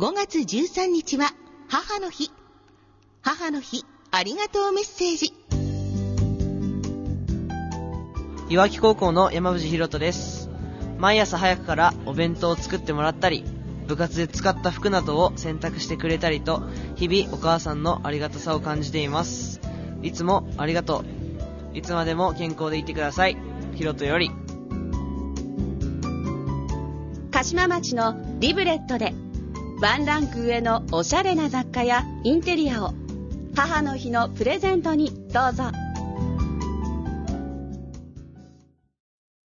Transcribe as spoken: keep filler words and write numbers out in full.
ごがつじゅうさんにちは母の日。母の日ありがとうメッセージ。 いわき高校の山藤博人です。毎朝早くからお弁当を作ってもらったり、部活で使った服などを洗濯してくれたりと、日々お母さんのありがたさを感じています。いつもありがとう。いつまでも健康でいてください。ひろとより。 鹿島町のリブレットでワンランク上のおしゃれな雑貨やインテリアを母の日のプレゼントにどうぞ。